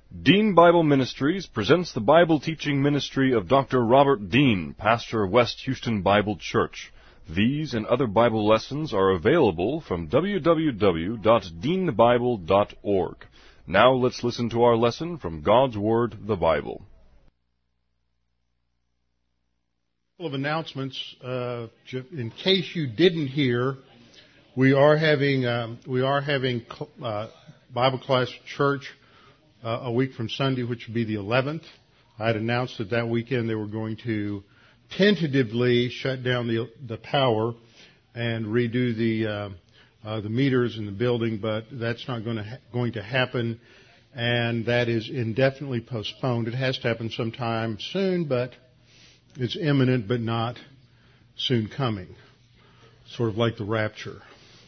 Dean Bible Ministries presents the Bible teaching ministry of Dr. Robert Dean, pastor of West Houston Bible Church. These and other Bible lessons are available from www.deanbible.org. Now let's listen to our lesson from God's Word, the Bible. A couple of announcements. In case you didn't hear, we are having Bible class church a week from Sunday, which would be the 11th. I had announced that weekend they were going to tentatively shut down the power and redo the meters in the building, but that's not going to happen, and that is indefinitely postponed. It has to happen sometime soon, but it's imminent, but not soon coming, sort of like the rapture.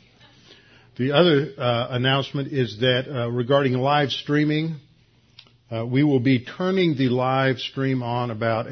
The other announcement is that regarding live streaming, we will be turning the live stream on about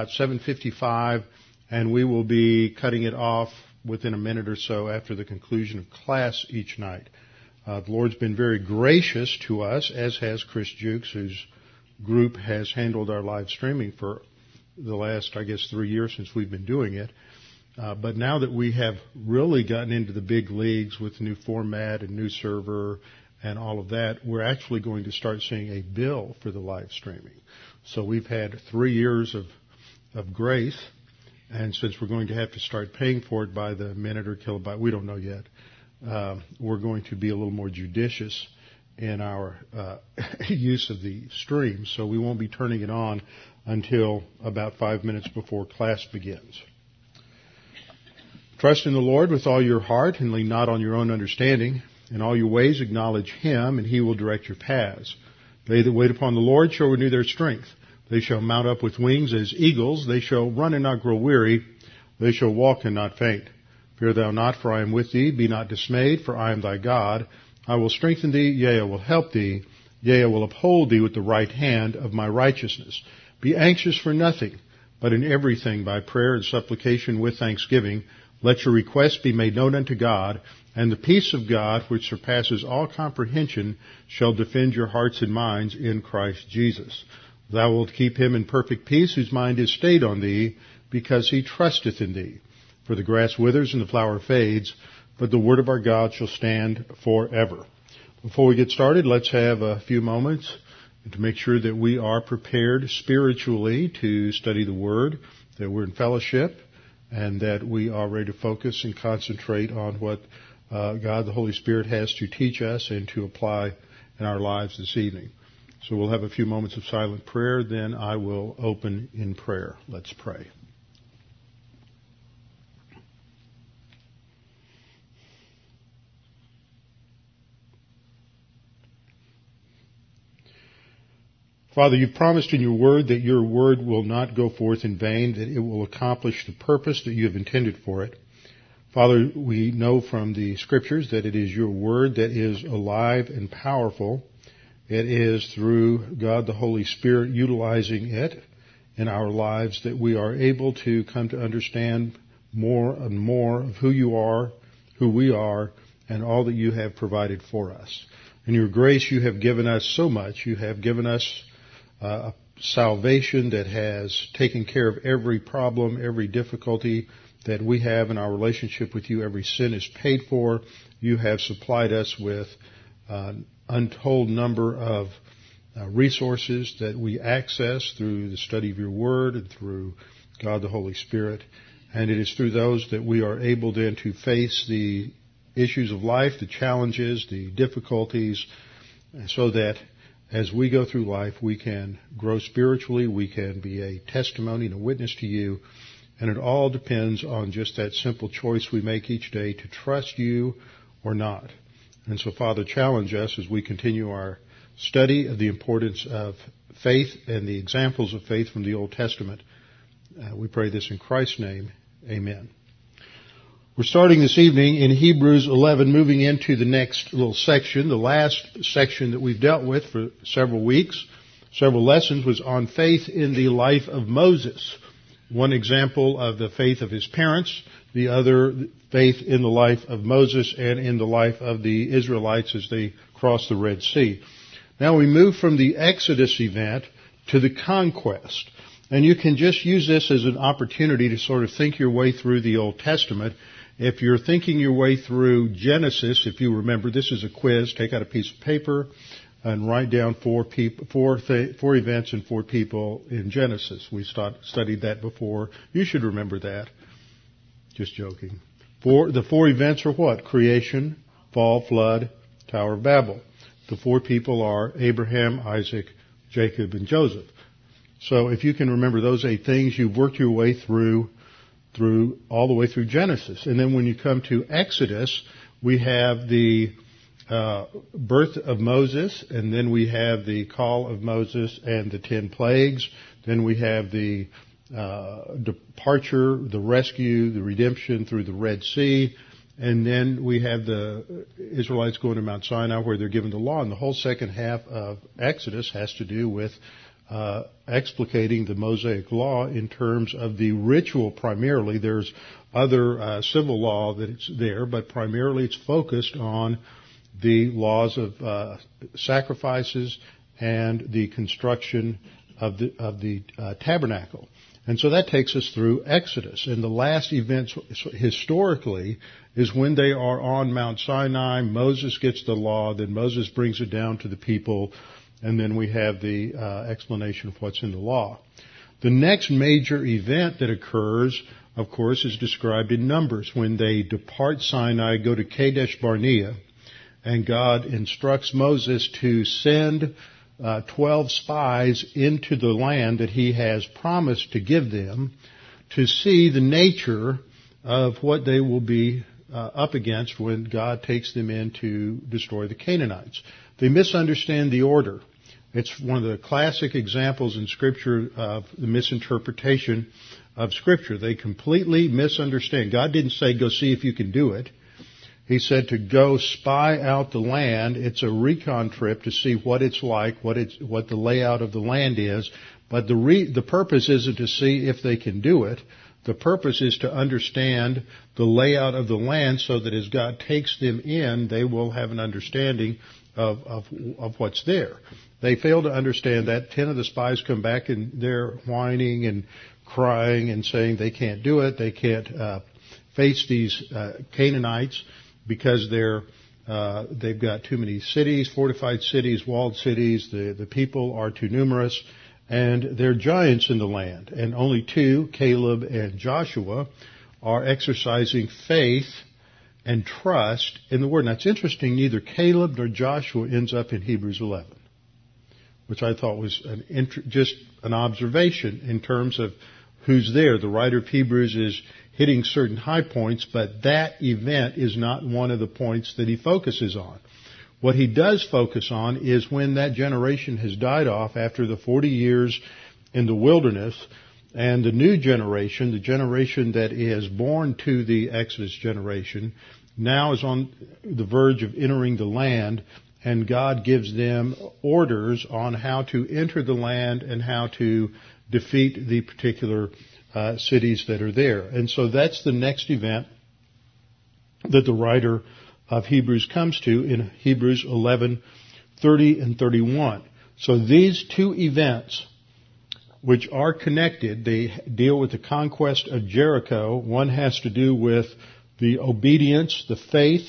7:55, and we will be cutting it off within a minute or so after the conclusion of class each night. The Lord's been very gracious to us, as has Chris Jukes, whose group has handled our live streaming for the last, 3 years since we've been doing it. But now that we have really gotten into the big leagues with new format and new server and all of that, we're actually going to start seeing a bill for the live streaming. So we've had 3 years of grace, and since we're going to have to start paying for it by the minute or kilobyte, we don't know yet, we're going to be a little more judicious in our use of the stream. So we won't be turning it on until about 5 minutes before class begins. Trust in the Lord with all your heart and lean not on your own understanding. In all your ways acknowledge Him, and He will direct your paths. They that wait upon the Lord shall renew their strength. They shall mount up with wings as eagles. They shall run and not grow weary. They shall walk and not faint. Fear thou not, for I am with thee. Be not dismayed, for I am thy God. I will strengthen thee, yea, I will help thee. Yea, I will uphold thee with the right hand of my righteousness. Be anxious for nothing, but in everything by prayer and supplication with thanksgiving, let your requests be made known unto God, and the peace of God, which surpasses all comprehension, shall defend your hearts and minds in Christ Jesus. Thou wilt keep him in perfect peace, whose mind is stayed on thee, because he trusteth in thee. For the grass withers and the flower fades, but the word of our God shall stand forever. Before we get started, let's have a few moments to make sure that we are prepared spiritually to study the Word, that we're in fellowship, and that we are ready to focus and concentrate on what God the Holy Spirit has to teach us and to apply in our lives this evening. So we'll have a few moments of silent prayer, then I will open in prayer. Let's pray. Father, you've promised in your word that your word will not go forth in vain, that it will accomplish the purpose that you have intended for it. Father, we know from the scriptures that it is your word that is alive and powerful. It is through God the Holy Spirit utilizing it in our lives that we are able to come to understand more and more of who you are, who we are, and all that you have provided for us. In your grace, you have given us so much. You have given us a salvation that has taken care of every problem, every difficulty that we have in our relationship with you. Every sin is paid for. You have supplied us with an untold number of resources that we access through the study of your word and through God the Holy Spirit. And it is through those that we are able then to face the issues of life, the challenges, the difficulties, so that as we go through life, we can grow spiritually, we can be a testimony and a witness to you, and it all depends on just that simple choice we make each day to trust you or not. And so, Father, challenge us as we continue our study of the importance of faith and the examples of faith from the Old Testament. We pray this in Christ's name. Amen. We're starting this evening in Hebrews 11, moving into the next little section. The last section that we've dealt with for several weeks, several lessons, was on faith in the life of Moses. One example of the faith of his parents, the other faith in the life of Moses and in the life of the Israelites as they crossed the Red Sea. Now we move from the Exodus event to the conquest. And you can just use this as an opportunity to sort of think your way through the Old Testament. If you're thinking your way through Genesis, if you remember, this is a quiz. Take out a piece of paper and write down four events and 4 people in Genesis. We studied that before. You should remember that. Just joking. The 4 events are what? Creation, fall, flood, Tower of Babel. The 4 people are Abraham, Isaac, Jacob, and Joseph. So if you can remember those 8 things, you've worked your way through all the way through Genesis. And then when you come to Exodus, we have the birth of Moses, and then we have the call of Moses and the 10 plagues. Then we have the departure, the rescue, the redemption through the Red Sea. And then we have the Israelites going to Mount Sinai where they're given the law. And the whole second half of Exodus has to do with explicating the Mosaic law in terms of the ritual primarily. There's other civil law that's there, but primarily it's focused on the laws of sacrifices and the construction of the tabernacle. And so that takes us through Exodus. And the last event historically is when they are on Mount Sinai. Moses gets the law, then Moses brings it down to the people, and then we have the explanation of what's in the law. The next major event that occurs, of course, is described in Numbers when they depart Sinai, go to Kadesh Barnea, and God instructs Moses to send 12 spies into the land that he has promised to give them to see the nature of what they will be up against when God takes them in to destroy the Canaanites. They misunderstand the order. It's one of the classic examples in Scripture of the misinterpretation of Scripture. They completely misunderstand. God didn't say, go see if you can do it. He said to go spy out the land. It's a recon trip to see what it's like, what the layout of the land is. But the purpose isn't to see if they can do it. The purpose is to understand the layout of the land so that as God takes them in, they will have an understanding of what's there. They fail to understand that. 10 of the spies come back and they're whining and crying and saying they can't do it. They can't face these Canaanites because they've got too many cities, fortified cities, walled cities. The people are too numerous, and they're giants in the land. And only 2, Caleb and Joshua, are exercising faith and trust in the Word. Now, it's interesting, neither Caleb nor Joshua ends up in Hebrews 11, which I thought was just an observation in terms of who's there. The writer of Hebrews is hitting certain high points, but that event is not one of the points that he focuses on. What he does focus on is when that generation has died off after the 40 years in the wilderness, and the new generation, the generation that is born to the Exodus generation, now is on the verge of entering the land, and God gives them orders on how to enter the land and how to defeat the particular cities that are there. And so that's the next event that the writer of Hebrews comes to in Hebrews 11:30 and 31. So these 2 events, which are connected, they deal with the conquest of Jericho. One has to do with the obedience, the faith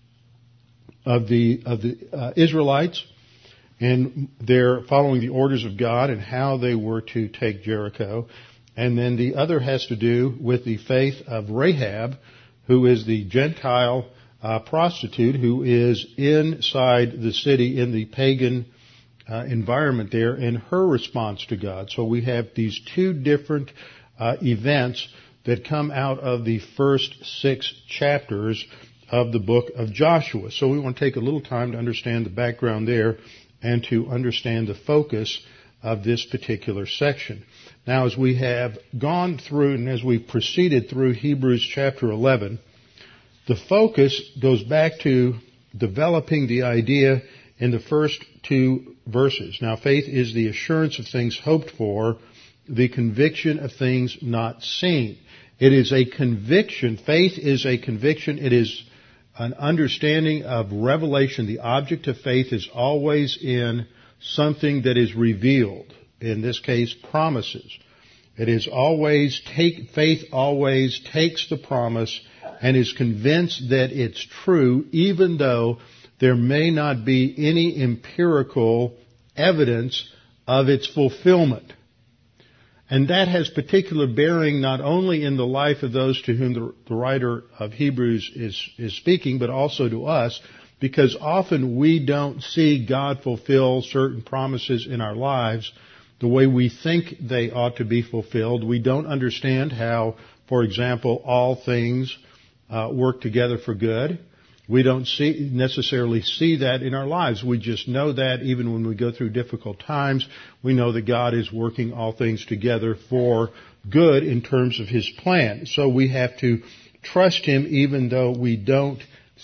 of the Israelites, and they're following the orders of God and how they were to take Jericho. And then the other has to do with the faith of Rahab, who is the Gentile prostitute who is inside the city in the pagan environment there, and her response to God. So we have these 2 different events that come out of the first 6 chapters of the book of Joshua. So we want to take a little time to understand the background there and to understand the focus of this particular section. Now, as we have gone through and as we've proceeded through Hebrews chapter 11, the focus goes back to developing the idea in the first 2 verses. Now, faith is the assurance of things hoped for, the conviction of things not seen. It is a conviction. Faith is a conviction. It is an understanding of revelation. The object of faith is always in something that is revealed, in this case, promises. It is faith always takes the promise and is convinced that it's true, even though there may not be any empirical evidence of its fulfillment. And that has particular bearing not only in the life of those to whom the writer of Hebrews is speaking, but also to us, because often we don't see God fulfill certain promises in our lives the way we think they ought to be fulfilled. We don't understand how, for example, all things work together for good. We don't necessarily see that in our lives. We just know that even when we go through difficult times, we know that God is working all things together for good in terms of His plan. So we have to trust Him even though we don't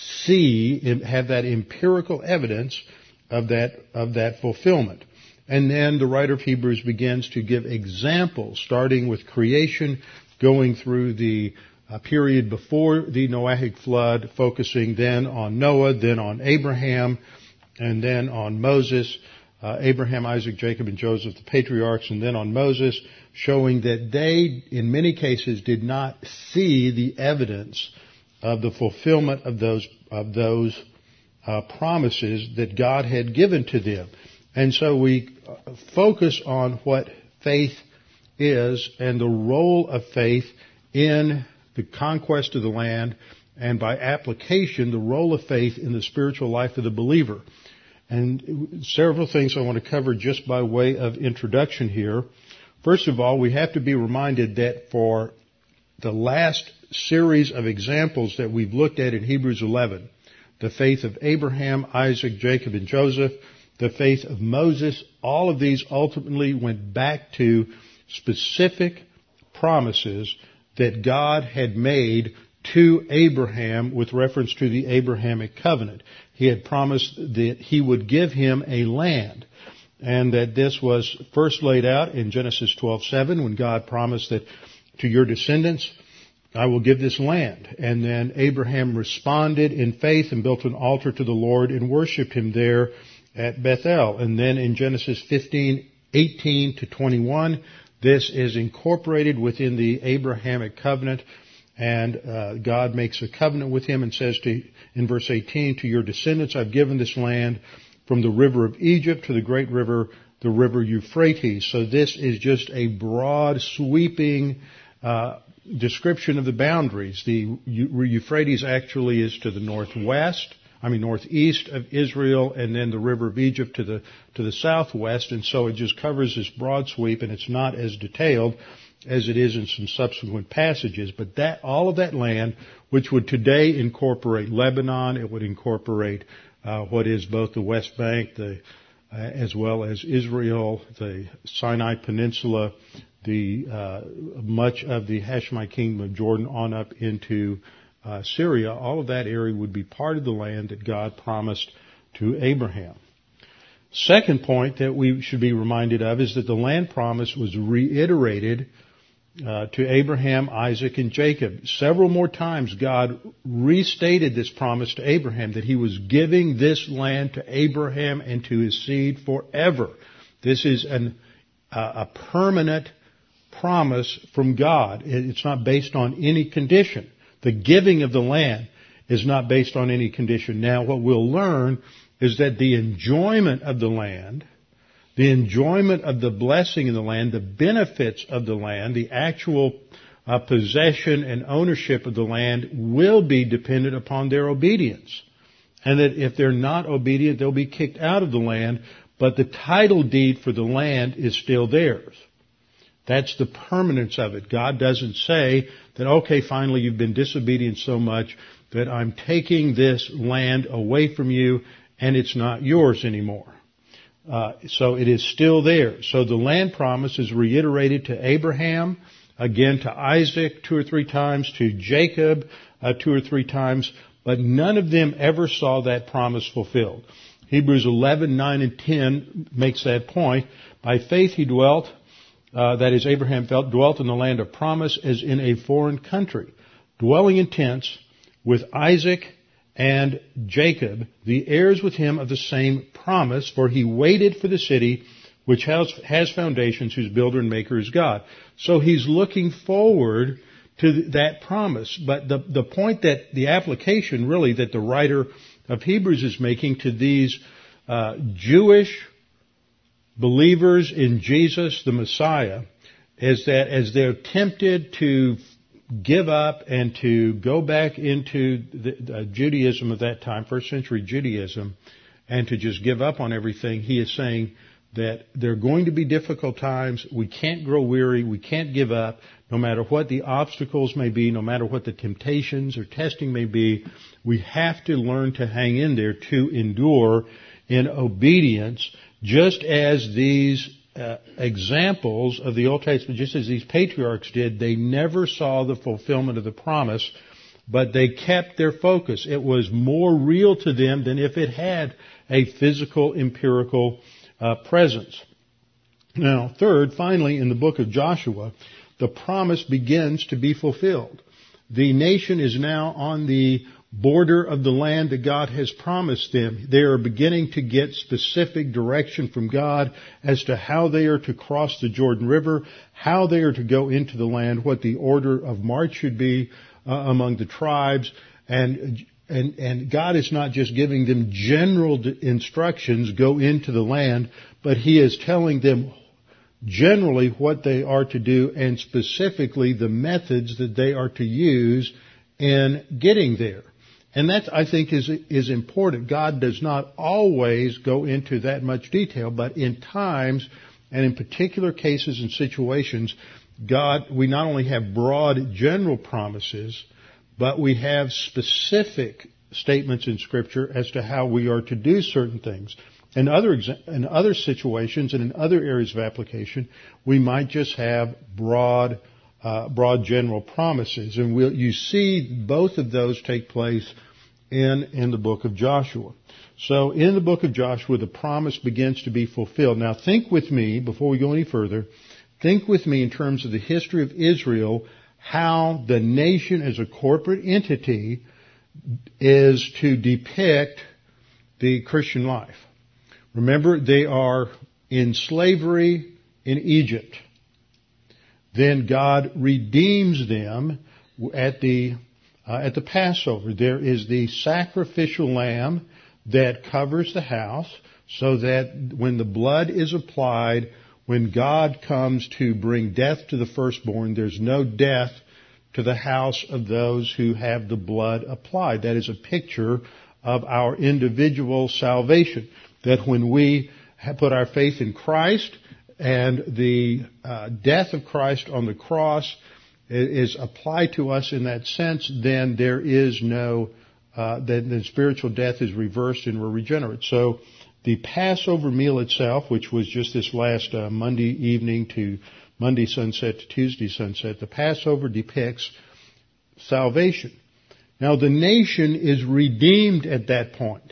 have that empirical evidence of that fulfillment. And then the writer of Hebrews begins to give examples, starting with creation, going through the period before the Noahic flood, focusing then on Noah, then on Abraham, and then on Moses, Abraham, Isaac, Jacob, and Joseph, the patriarchs, and then on Moses, showing that they, in many cases, did not see the evidence of the fulfillment of those promises that God had given to them. And so we focus on what faith is and the role of faith in the conquest of the land, and by application, the role of faith in the spiritual life of the believer. And several things I want to cover just by way of introduction here. First of all, we have to be reminded that for the last series of examples that we've looked at in Hebrews 11, the faith of Abraham, Isaac, Jacob, and Joseph, the faith of Moses, all of these ultimately went back to specific promises that God had made to Abraham with reference to the Abrahamic covenant. He had promised that He would give him a land, and that this was first laid out in Genesis 12:7 when God promised that to your descendants I will give this land. And then Abraham responded in faith and built an altar to the Lord and worshipped Him there at Bethel. And then in Genesis 15:18 to 21, this is incorporated within the Abrahamic covenant, and God makes a covenant with him and says in verse 18, to your descendants I've given this land from the river of Egypt to the great river, the river Euphrates. So this is just a broad, sweeping description of the boundaries. The Euphrates actually is to the northeast of Israel, and then the river of Egypt to the southwest, and so it just covers this broad sweep, and it's not as detailed as it is in some subsequent passages. But all of that land, which would today incorporate Lebanon, it would incorporate what is both the West Bank, as well as Israel, the Sinai Peninsula, much of the Hashemite kingdom of Jordan on up into Syria, all of that area would be part of the land that God promised to Abraham. Second point that we should be reminded of is that the land promise was reiterated to Abraham, Isaac, and Jacob. Several more times God restated this promise to Abraham, that He was giving this land to Abraham and to his seed forever. This is a permanent promise from God. It's not based on any condition. The giving of the land is not based on any condition. Now, what we'll learn is that the enjoyment of the land, the enjoyment of the blessing of the land, the benefits of the land, the actual possession and ownership of the land will be dependent upon their obedience. And that if they're not obedient, they'll be kicked out of the land, but the title deed for the land is still theirs. That's the permanence of it. God doesn't say that, okay, finally you've been disobedient so much that I'm taking this land away from you and it's not yours anymore. So it is still there. So the land promise is reiterated to Abraham, again to Isaac 2 or 3 times, to Jacob 2 or 3 times, but none of them ever saw that promise fulfilled. Hebrews 11:9 and 10 makes that point. By faith he dwelt, that is, Abraham dwelt in the land of promise as in a foreign country, dwelling in tents with Isaac and Jacob, the heirs with him of the same promise, for he waited for the city which has foundations, whose builder and maker is God. So he's looking forward to that promise. But the point that the application really that the writer of Hebrews is making to these Jewish believers in Jesus the Messiah is that as they're tempted to give up and to go back into the Judaism of that time, first century Judaism, and to just give up on everything, he is saying that there are going to be difficult times. We can't grow weary. We can't give up. No matter what the obstacles may be, no matter what the temptations or testing may be, we have to learn to hang in there, to endure in obedience, just as these examples of the Old Testament, just as these patriarchs did. They never saw the fulfillment of the promise, but they kept their focus. It was more real to them than if it had a physical, empirical presence. Now, third, finally, in the book of Joshua, the promise begins to be fulfilled. The nation is now on the border of the land that God has promised them. They are beginning to get specific direction from God as to how they are to cross the Jordan River, how they are to go into the land, what the order of march should be among the tribes. And God is not just giving them general instructions, go into the land, but He is telling them generally what they are to do and specifically the methods that they are to use in getting there. And that, I think, is important. God does not always go into that much detail, but in times and in particular cases and situations, we not only have broad general promises, but we have specific statements in Scripture as to how we are to do certain things. In other situations and in other areas of application, we might just have broad general promises. And you see both of those take place in the book of Joshua. So in the book of Joshua, the promise begins to be fulfilled. Now think with me, before we go any further, think with me in terms of the history of Israel, how the nation as a corporate entity is to depict the Christian life. Remember, they are in slavery in Egypt. Then God redeems them at the Passover. There is the sacrificial lamb that covers the house so that when the blood is applied, when God comes to bring death to the firstborn, there's no death to the house of those who have the blood applied. That is a picture of our individual salvation. That when we put our faith in Christ and the death of Christ on the cross is applied to us in that sense, then there is then the spiritual death is reversed and we're regenerate. So the Passover meal itself, which was just this last Monday evening to Monday sunset to Tuesday sunset, the Passover depicts salvation. Now the nation is redeemed at that point.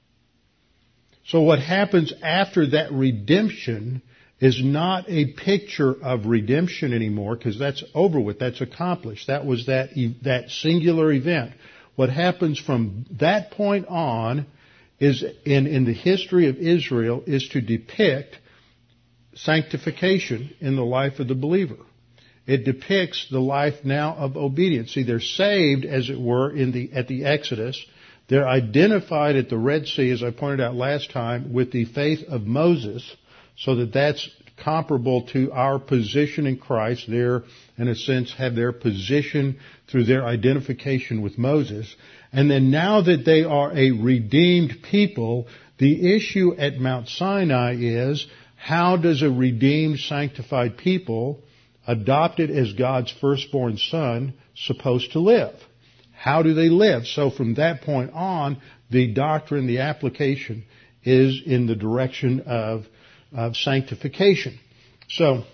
So what happens after that redemption is not a picture of redemption anymore, because that's over with, that's accomplished. That was that singular event. What happens from that point on is in the history of Israel is to depict sanctification in the life of the believer. It depicts the life now of obedience. See, they're saved, as it were, at the Exodus. They're identified at the Red Sea, as I pointed out last time, with the faith of Moses, so that's comparable to our position in Christ. They're, in a sense, have their position through their identification with Moses. And then now that they are a redeemed people, the issue at Mount Sinai is, how does a redeemed, sanctified people, adopted as God's firstborn son, supposed to live? How do they live? So from that point on, the doctrine, the application is in the direction of sanctification. So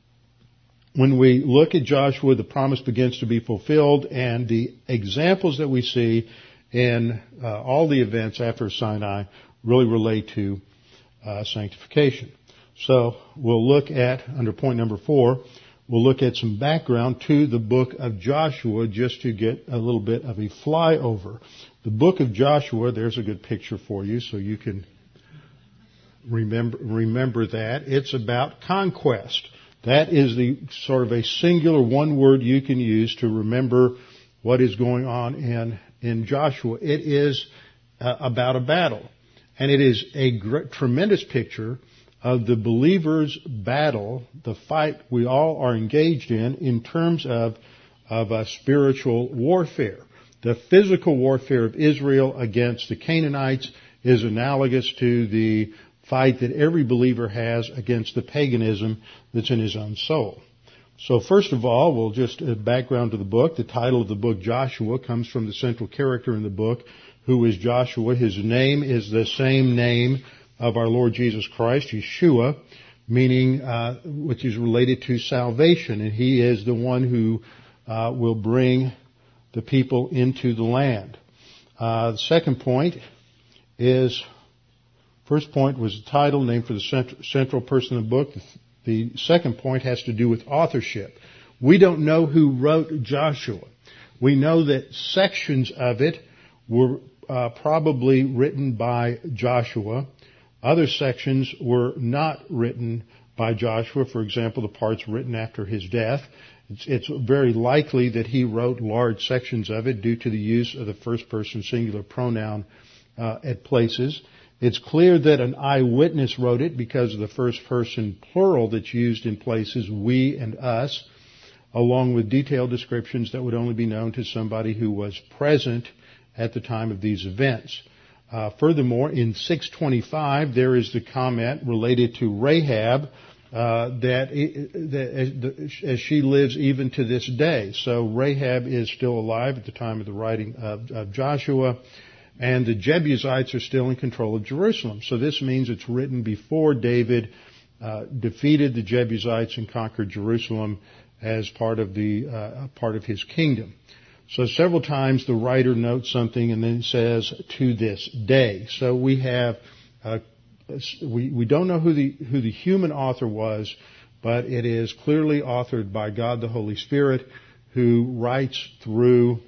when we look at Joshua, the promise begins to be fulfilled, and the examples that we see in all the events after Sinai really relate to sanctification. So we'll look at, under point number 4, we'll look at some background to the book of Joshua just to get a little bit of a flyover. The book of Joshua, there's a good picture for you so you can remember that. It's about conquest. That is the sort of a singular one word you can use to remember what is going on in Joshua. It is about a battle. And it is a tremendous picture of the believer's battle, the fight we all are engaged in terms of a spiritual warfare. The physical warfare of Israel against the Canaanites is analogous to the fight that every believer has against the paganism that's in his own soul. So first of all, we'll just background to the book. The title of the book, Joshua, comes from the central character in the book, who is Joshua. His name is the same name of our Lord Jesus Christ, Yeshua, meaning which is related to salvation, and he is the one who will bring the people into the land. The second point is, first point was the title, name for the central person of the book. The second point has to do with authorship. We don't know who wrote Joshua. We know that sections of it were probably written by Joshua. Other sections were not written by Joshua. For example, the parts written after his death. It's very likely that he wrote large sections of it due to the use of the first person singular pronoun at places. It's clear that an eyewitness wrote it because of the first person plural that's used in places, we and us, along with detailed descriptions that would only be known to somebody who was present at the time of these events. Furthermore, in 625, there is the comment related to Rahab that as she lives even to this day. So Rahab is still alive at the time of the writing of Joshua, and the Jebusites are still in control of Jerusalem. So this means it's written before David defeated the Jebusites and conquered Jerusalem as part of his kingdom. So several times the writer notes something and then says to this day. So we have we don't know who the human author was, but it is clearly authored by God the Holy Spirit, who writes through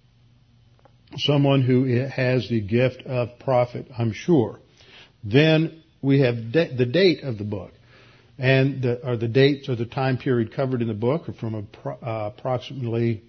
someone who has the gift of prophet, I'm sure. Then we have the date of the book, and the dates or the time period covered in the book are from approximately.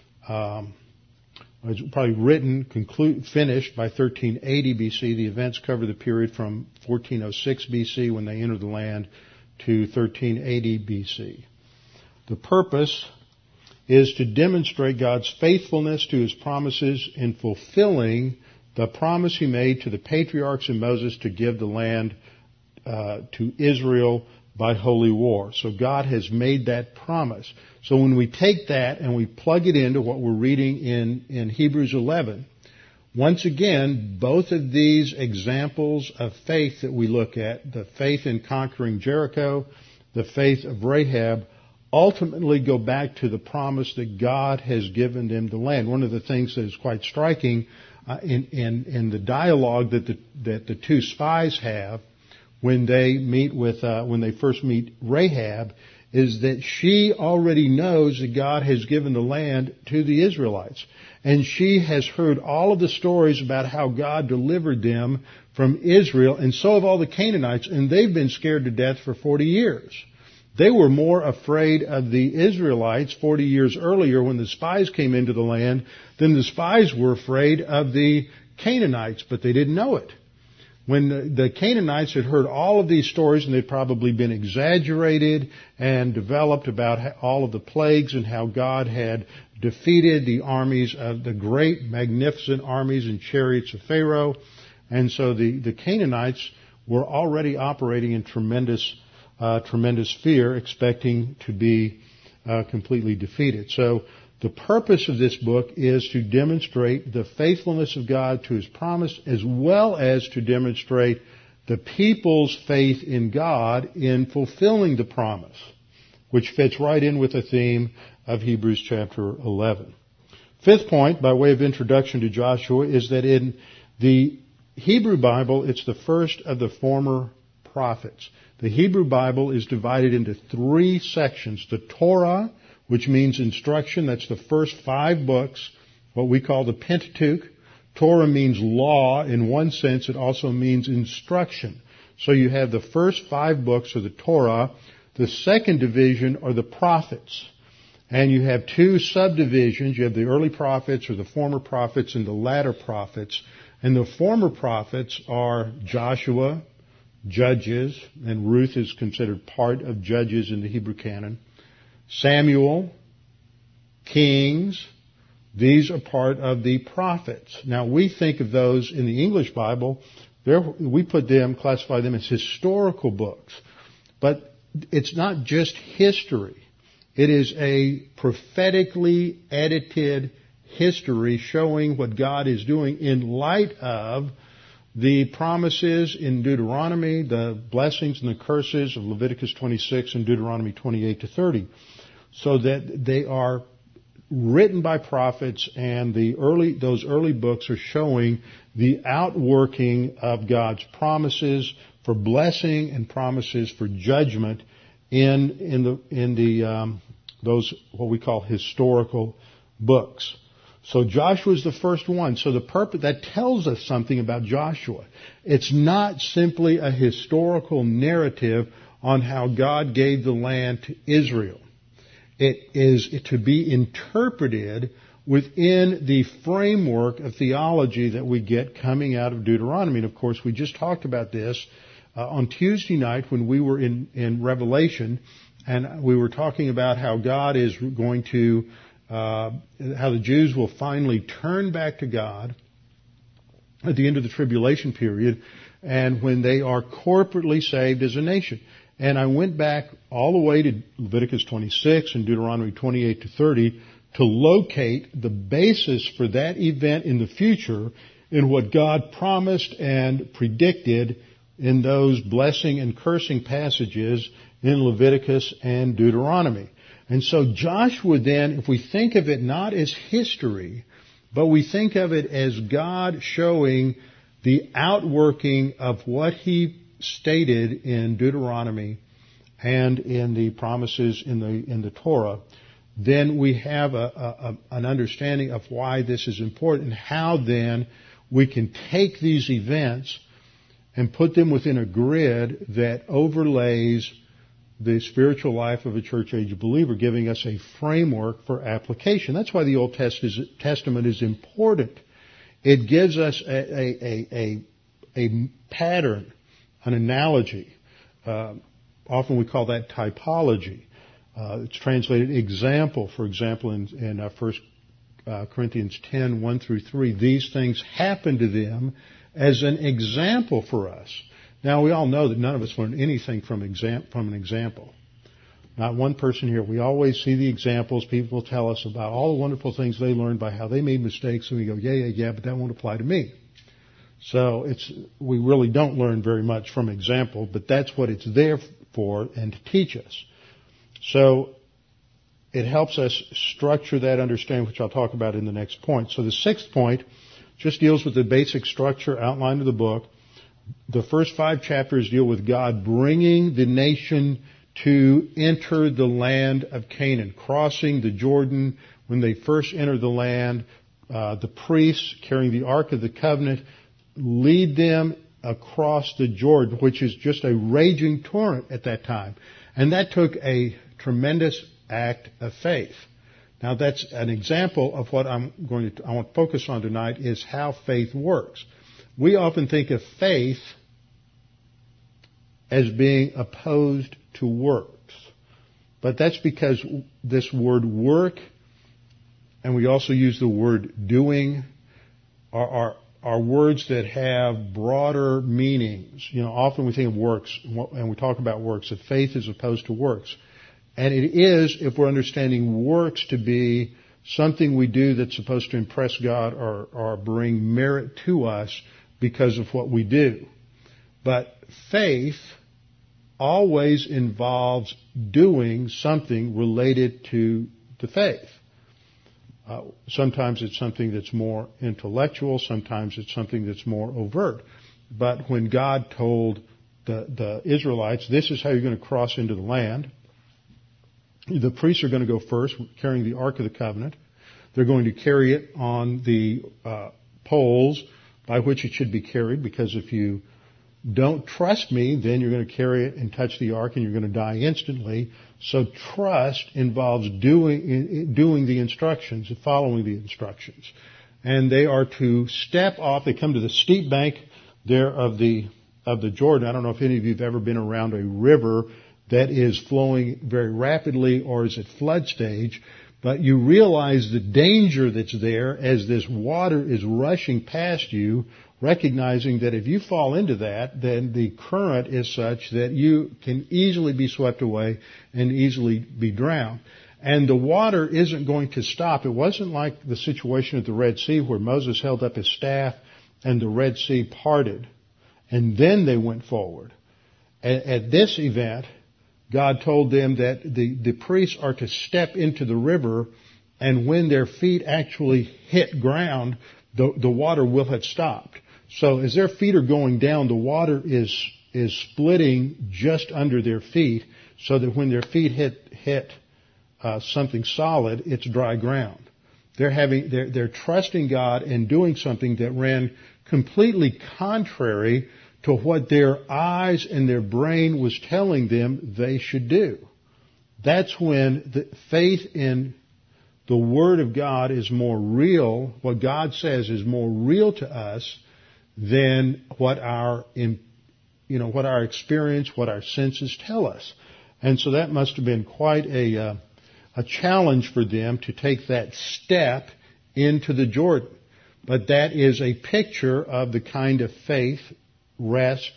It's probably written, finished by 1380 BC. The events cover the period from 1406 BC when they entered the land to 1380 BC. The purpose is to demonstrate God's faithfulness to His promises in fulfilling the promise He made to the patriarchs and Moses to give the land to Israel by holy war. So God has made that promise. So when we take that and we plug it into what we're reading in Hebrews 11, once again, both of these examples of faith that we look at, the faith in conquering Jericho, the faith of Rahab, ultimately go back to the promise that God has given them the land. One of the things that is quite striking in the dialogue that the two spies have when they first meet Rahab, is that she already knows that God has given the land to the Israelites. And she has heard all of the stories about how God delivered them from Israel, and so have all the Canaanites, and they've been scared to death for 40 years. They were more afraid of the Israelites 40 years earlier when the spies came into the land than the spies were afraid of the Canaanites, but they didn't know it. When the Canaanites had heard all of these stories, and they'd probably been exaggerated and developed about all of the plagues and how God had defeated the armies of the great, magnificent armies and chariots of Pharaoh. And so the Canaanites were already operating in tremendous fear, expecting to be completely defeated. So the purpose of this book is to demonstrate the faithfulness of God to His promise, as well as to demonstrate the people's faith in God in fulfilling the promise, which fits right in with the theme of Hebrews chapter 11. Fifth point, by way of introduction to Joshua, is that in the Hebrew Bible, it's the first of the former prophets. The Hebrew Bible is divided into three sections. The Torah, which means instruction, that's the first 5 books, what we call the Pentateuch. Torah means law. In one sense, it also means instruction. So you have the first 5 books are the Torah. The second division are the prophets. And you have 2 subdivisions. You have the early prophets or the former prophets and the latter prophets. And the former prophets are Joshua, Judges, and Ruth is considered part of Judges in the Hebrew canon. Samuel, Kings, these are part of the prophets. Now we think of those in the English Bible, we classify them as historical books. But it's not just history. It is a prophetically edited history showing what God is doing in light of the promises in Deuteronomy, the blessings and the curses of Leviticus 26 and Deuteronomy 28 to 30. So that they are written by prophets, and those early books are showing the outworking of God's promises for blessing and promises for judgment in those what we call historical books. So Joshua is the first one. So the purpose that tells us something about Joshua. It's not simply a historical narrative on how God gave the land to Israel. It is to be interpreted within the framework of theology that we get coming out of Deuteronomy. And of course, we just talked about this on Tuesday night when we were in Revelation, and we were talking about how God is going to, how the Jews will finally turn back to God at the end of the tribulation period, and when they are corporately saved as a nation. And I went back all the way to Leviticus 26 and Deuteronomy 28 to 30 to locate the basis for that event in the future in what God promised and predicted in those blessing and cursing passages in Leviticus and Deuteronomy. And so Joshua then, if we think of it not as history, but we think of it as God showing the outworking of what He stated in Deuteronomy and in the promises in the Torah, then we have an understanding of why this is important and how then we can take these events and put them within a grid that overlays the spiritual life of a church age believer, giving us a framework for application. That's why the Old Testament is important. It gives us a pattern, an analogy. Often we call that typology. It's translated example. For example, in 1 Corinthians 10, 1 through 3, these things happen to them as an example for us. Now, we all know that none of us learn anything from an example. Not one person here. We always see the examples. People tell us about all the wonderful things they learned by how they made mistakes, and we go, yeah, but that won't apply to me. So we really don't learn very much from example, but that's what it's there for and to teach us. So it helps us structure that understanding, which I'll talk about in the next point. So the 6th point just deals with the basic structure outline of the book. The first 5 chapters deal with God bringing the nation to enter the land of Canaan, crossing the Jordan. When they first enter the land, the priests carrying the Ark of the Covenant lead them across the Jordan, which is just a raging torrent at that time. And that took a tremendous act of faith. Now that's an example of what I want to focus on tonight is how faith works. We often think of faith as being opposed to works. But that's because this word work, and we also use the word doing, are words that have broader meanings. You know, often we think of works, and we talk about works, that faith is opposed to works. And it is, if we're understanding works to be something we do that's supposed to impress God or bring merit to us because of what we do. But faith always involves doing something related to the faith. Sometimes it's something that's more intellectual. Sometimes it's something that's more overt. But when God told the Israelites, this is how you're going to cross into the land, the priests are going to go first, carrying the Ark of the Covenant. They're going to carry it on the poles by which it should be carried, because if you don't trust me, then you're going to carry it and touch the ark and you're going to die instantly. So trust involves doing the instructions and following the instructions. And they are to step off. They come to the steep bank there of the Jordan. I don't know if any of you have ever been around a river that is flowing very rapidly or is at flood stage, but you realize the danger that's there as this water is rushing past you, recognizing that if you fall into that, then the current is such that you can easily be swept away and easily be drowned. And the water isn't going to stop. It wasn't like the situation at the Red Sea where Moses held up his staff and the Red Sea parted, and then they went forward. At this event, God told them that the priests are to step into the river, and when their feet actually hit ground, the water will have stopped. So as their feet are going down, the water is splitting just under their feet, so that when their feet hit something solid, it's dry ground. They're trusting God and doing something that ran completely contrary to what their eyes and their brain was telling them they should do. That's when the faith in the Word of God is more real. What God says is more real to us than what our experience, what our senses tell us. And so that must have been quite a challenge for them to take that step into the Jordan. But that is a picture of the kind of faith, rest,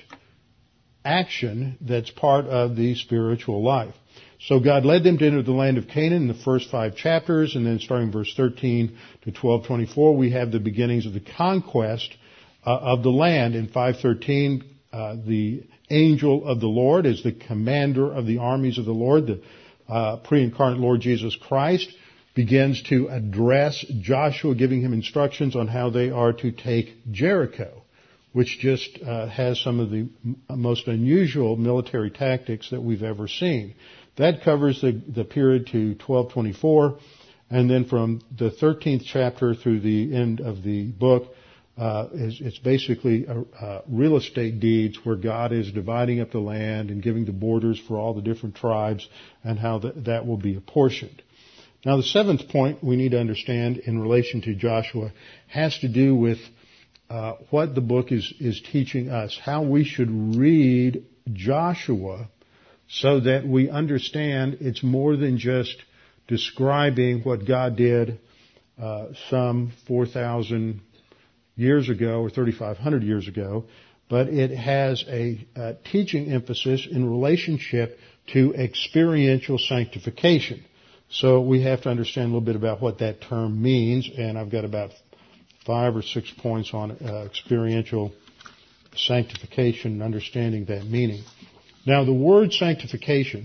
action that's part of the spiritual life. So God led them to enter the land of Canaan in the first 5 chapters, and then starting verse 13 to 12:24, we have the beginnings of the conquest of the land. In 5:13, the angel of the Lord is the commander of the armies of the Lord, the pre-incarnate Lord Jesus Christ, begins to address Joshua, giving him instructions on how they are to take Jericho, which just has some of the most unusual military tactics that we've ever seen. That covers the period to 12:24, and then from the 13th chapter through the end of the book, it's basically real estate deeds where God is dividing up the land and giving the borders for all the different tribes and how that will be apportioned. Now, the 7th point we need to understand in relation to Joshua has to do with what the book is teaching us, how we should read Joshua so that we understand it's more than just describing what God did some 4,000 years ago or 3,500 years ago, but it has a teaching emphasis in relationship to experiential sanctification. So we have to understand a little bit about what that term means, and I've got about 5 or 6 points on experiential sanctification and understanding that meaning. Now, the word sanctification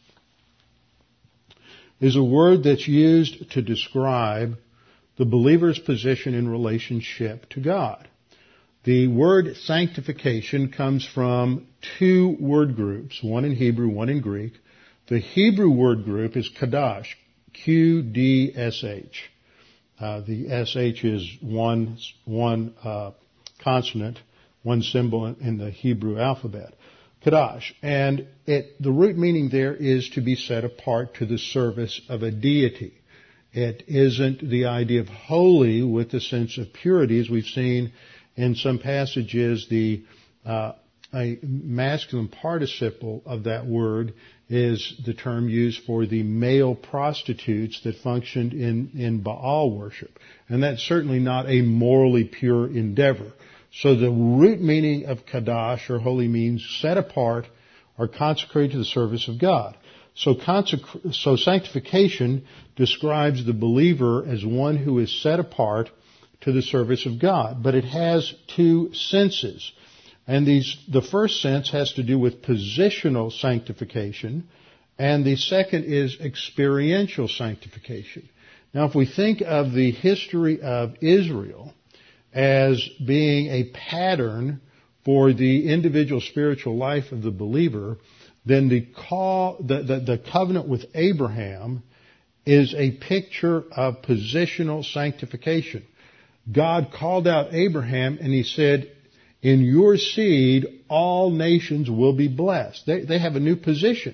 is a word that's used to describe the believer's position in relationship to God. The word sanctification comes from 2 word groups, one in Hebrew, one in Greek. The Hebrew word group is Kadash, Q-D-S-H. The SH is one consonant, one symbol in the Hebrew alphabet. Kadash. And the root meaning there is to be set apart to the service of a deity. It isn't the idea of holy with the sense of purity, as we've seen in some passages. A masculine participle of that word is the term used for the male prostitutes that functioned in Baal worship. And that's certainly not a morally pure endeavor. So the root meaning of Kadash, or holy, means set apart or consecrated to the service of God. So sanctification describes the believer as one who is set apart to the service of God. But it has 2 senses. And the first sense has to do with positional sanctification, and the second is experiential sanctification. Now, if we think of the history of Israel as being a pattern for the individual spiritual life of the believer, then the covenant with Abraham is a picture of positional sanctification. God called out Abraham and he said, in your seed, all nations will be blessed. They have a new position.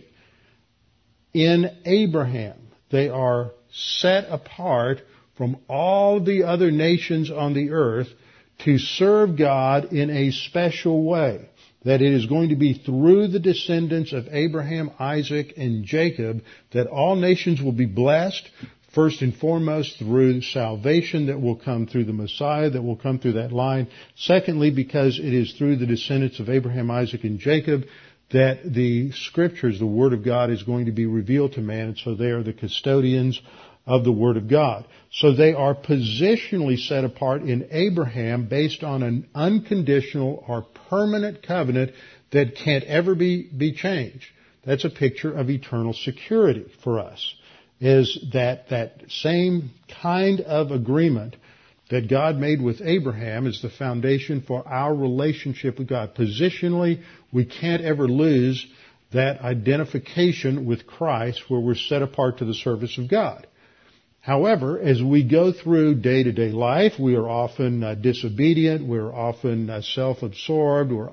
In Abraham, they are set apart from all the other nations on the earth to serve God in a special way. That it is going to be through the descendants of Abraham, Isaac, and Jacob that all nations will be blessed. First and foremost, through salvation that will come through the Messiah, that will come through that line. Secondly, because it is through the descendants of Abraham, Isaac, and Jacob that the Scriptures, the Word of God, is going to be revealed to man. And so they are the custodians of the Word of God. So they are positionally set apart in Abraham based on an unconditional or permanent covenant that can't ever be changed. That's a picture of eternal security for us. Is that same kind of agreement that God made with Abraham is the foundation for our relationship with God. Positionally, we can't ever lose that identification with Christ where we're set apart to the service of God. However, as we go through day-to-day life, we are often disobedient, we're often self-absorbed, we're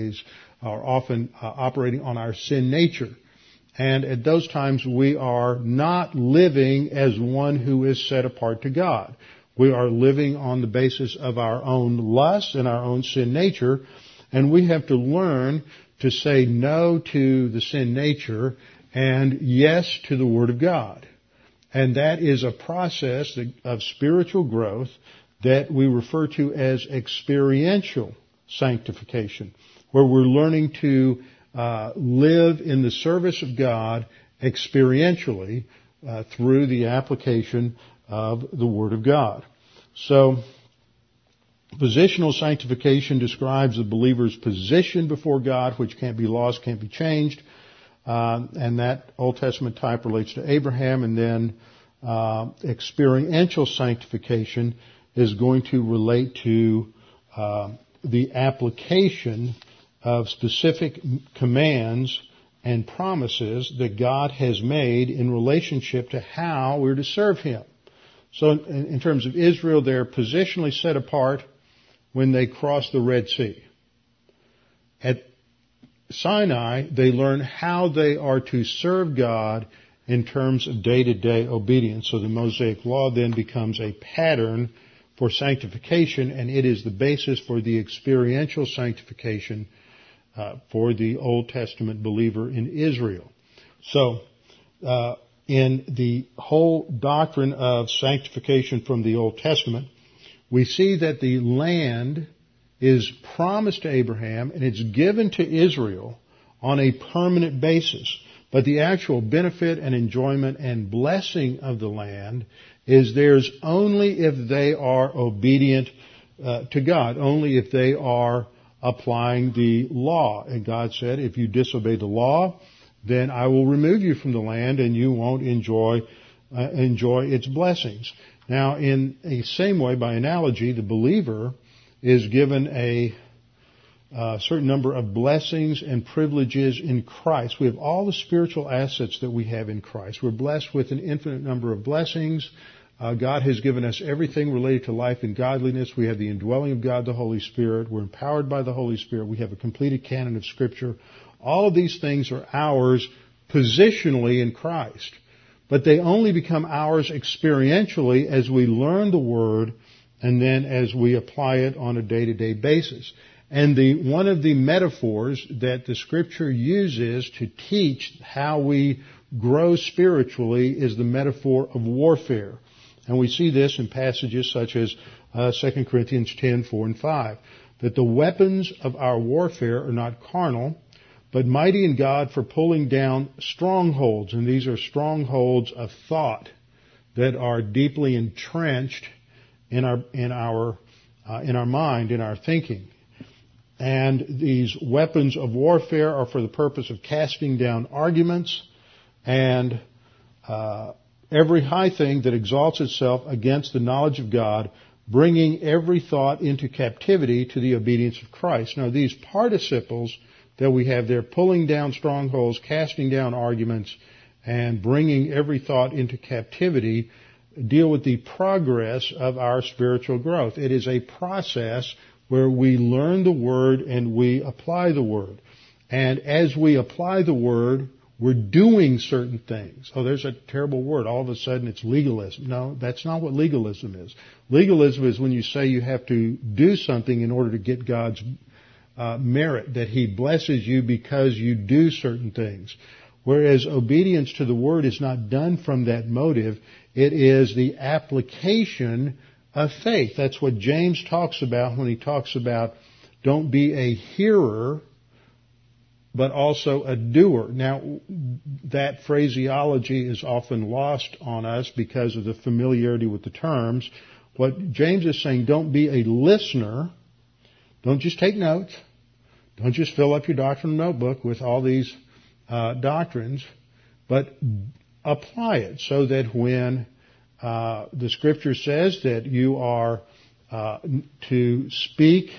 often operating on our sin nature. And at those times, we are not living as one who is set apart to God. We are living on the basis of our own lust and our own sin nature, and we have to learn to say no to the sin nature and yes to the Word of God. And that is a process of spiritual growth that we refer to as experiential sanctification, where we're learning to live in the service of God experientially through the application of the Word of God. So, positional sanctification describes the believer's position before God, which can't be lost, can't be changed. And that Old Testament type relates to Abraham. And then experiential sanctification is going to relate to the application of specific commands and promises that God has made in relationship to how we're to serve Him. So in terms of Israel, they're positionally set apart when they cross the Red Sea. At Sinai, they learn how they are to serve God in terms of day-to-day obedience. So the Mosaic Law then becomes a pattern for sanctification, and it is the basis for the experiential sanctification for the Old Testament believer in Israel. So, in the whole doctrine of sanctification from the Old Testament, we see that the land is promised to Abraham and it's given to Israel on a permanent basis. But the actual benefit and enjoyment and blessing of the land is theirs only if they are obedient to God, only if they are applying the law. And God said, if you disobey the law, then I will remove you from the land and you won't enjoy its blessings. Now, in a same way, by analogy, the believer is given a certain number of blessings and privileges in Christ. We have all the spiritual assets that we have in Christ. We're blessed with an infinite number of blessings. God has given us everything related to life and godliness. We have the indwelling of God, the Holy Spirit. We're empowered by the Holy Spirit. We have a completed canon of Scripture. All of these things are ours positionally in Christ. But they only become ours experientially as we learn the Word and then as we apply it on a day-to-day basis. And one of the metaphors that the Scripture uses to teach how we grow spiritually is the metaphor of warfare. And we see this in passages such as 2 Corinthians 10, 4 and 5. That the weapons of our warfare are not carnal, but mighty in God for pulling down strongholds. And these are strongholds of thought that are deeply entrenched in our mind, in our thinking. And these weapons of warfare are for the purpose of casting down arguments and every high thing that exalts itself against the knowledge of God, bringing every thought into captivity to the obedience of Christ. Now, these participles that we have there, pulling down strongholds, casting down arguments, and bringing every thought into captivity, deal with the progress of our spiritual growth. It is a process where we learn the Word and we apply the Word. And as we apply the Word, we're doing certain things. Oh, there's a terrible word. All of a sudden it's legalism. No, that's not what legalism is. Legalism is when you say you have to do something in order to get God's merit, that He blesses you because you do certain things. Whereas obedience to the Word is not done from that motive. It is the application of faith. That's what James talks about when he talks about don't be a hearer, but also a doer. Now, that phraseology is often lost on us because of the familiarity with the terms. What James is saying, don't be a listener. Don't just take notes. Don't just fill up your doctrinal notebook with all these doctrines, but apply it so that when the Scripture says that you are to speak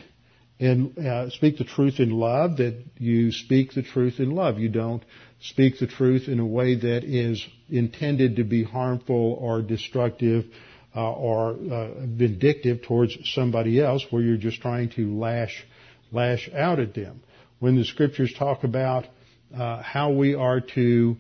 the truth in love, that you speak the truth in love. You don't speak the truth in a way that is intended to be harmful or destructive or vindictive towards somebody else, where you're just trying to lash out at them. When the Scriptures talk about how we are to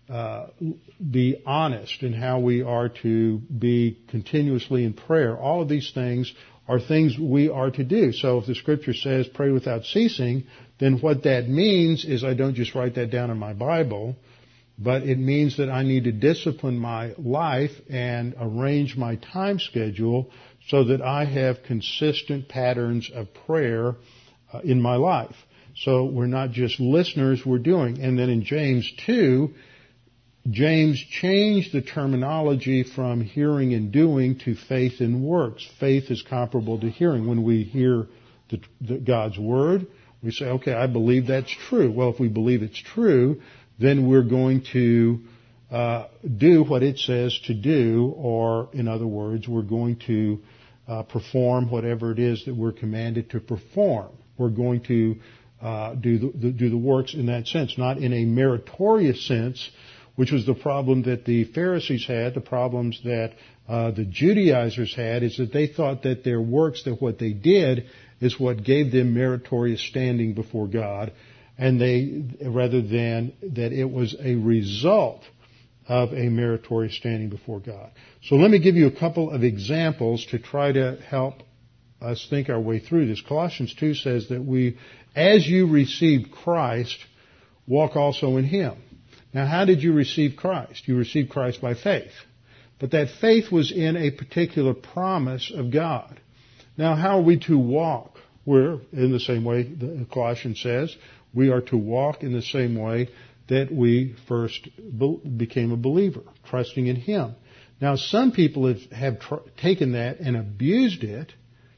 be honest and how we are to be continuously in prayer, all of these things are things we are to do. So if the Scripture says pray without ceasing, then what that means is I don't just write that down in my Bible, but it means that I need to discipline my life and arrange my time schedule so that I have consistent patterns of prayer in my life. So we're not just listeners, we're doing. And then in James 2, James changed the terminology from hearing and doing to faith and works. Faith is comparable to hearing. When we hear God's Word, we say, okay, I believe that's true. Well, if we believe it's true, then we're going to do what it says to do, or in other words, we're going to perform whatever it is that we're commanded to perform. We're going to do the works in that sense, not in a meritorious sense, which was the problem that the Pharisees had, the problems that the Judaizers had, is that they thought that their works, that what they did, is what gave them meritorious standing before God, and rather than that it was a result of a meritorious standing before God. So let me give you a couple of examples to try to help us think our way through this. Colossians 2 says that as you received Christ, walk also in Him. Now, how did you receive Christ? You received Christ by faith. But that faith was in a particular promise of God. Now, how are we to walk? We're in the same way Colossians says. We are to walk in the same way that we first became a believer, trusting in Him. Now, some people have taken that and abused it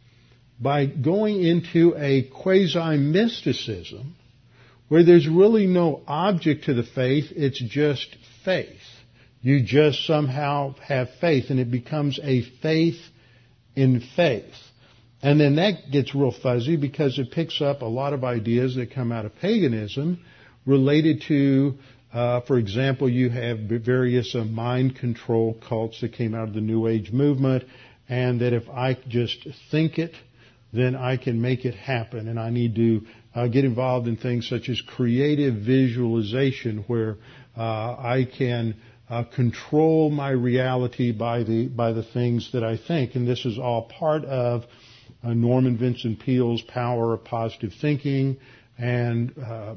by going into a quasi-mysticism where there's really no object to the faith, it's just faith. You just somehow have faith, and it becomes a faith in faith. And then that gets real fuzzy because it picks up a lot of ideas that come out of paganism related to, for example, you have various mind control cults that came out of the New Age movement, and that if I just think it, then I can make it happen. And I need to get involved in things such as creative visualization, where I can control my reality by the things that I think. And this is all part of Norman Vincent Peale's Power of Positive Thinking and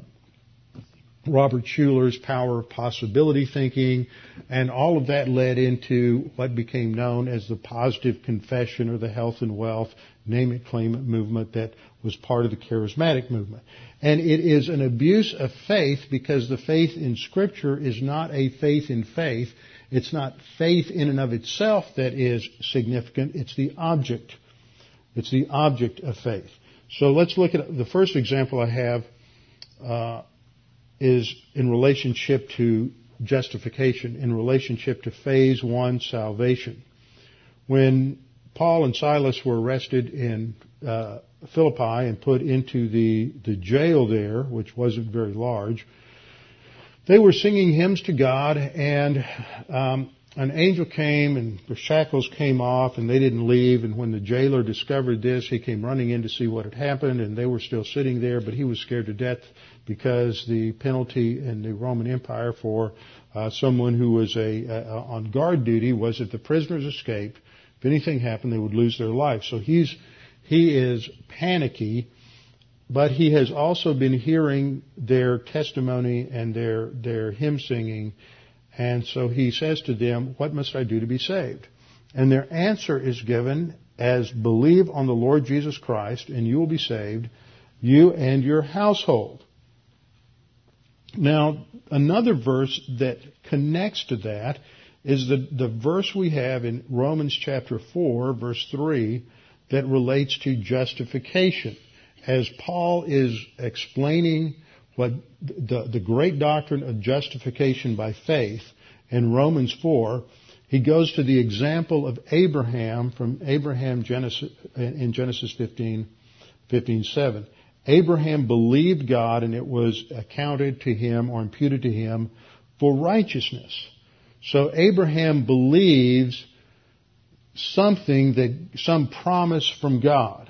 Robert Schuller's Power of Possibility Thinking, and all of that led into what became known as the Positive Confession or the Health and Wealth, Name It, Claim It movement that was part of the Charismatic movement. And it is an abuse of faith because the faith in Scripture is not a faith in faith. It's not faith in and of itself that is significant. It's the object. It's the object of faith. So let's look at the first example I have is in relationship to justification, in relationship to phase 1 salvation. When Paul and Silas were arrested in Philippi and put into the jail there, which wasn't very large, they were singing hymns to God, and an angel came and the shackles came off and they didn't leave. And when the jailer discovered this, he came running in to see what had happened, and they were still sitting there, but he was scared to death because the penalty in the Roman Empire for someone who was on guard duty was if the prisoners escaped, if anything happened, they would lose their life. So he is panicky, but he has also been hearing their testimony and their hymn singing. And so he says to them, what must I do to be saved? And their answer is given as, believe on the Lord Jesus Christ and you will be saved, you and your household. Now, another verse that connects to that is the verse we have in Romans chapter 4, verse 3, that relates to justification. As Paul is explaining what the great doctrine of justification by faith in Romans 4, he goes to the example of Abraham from Abraham in Genesis 15:7. Abraham believed God and it was accounted to him or imputed to him for righteousness. So Abraham believes some promise from God.